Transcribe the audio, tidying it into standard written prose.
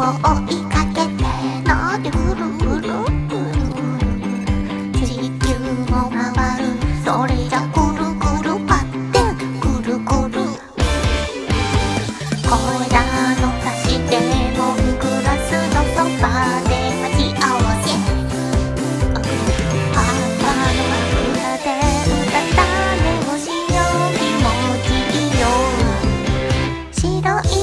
追いかけてのぐるぐる地球も回るそれじゃぐるぐるパッテンぐるぐるこれらの足してモングラスのそばで待ち合わせパパの枕でうたた寝をしよう気持ちいいよ白い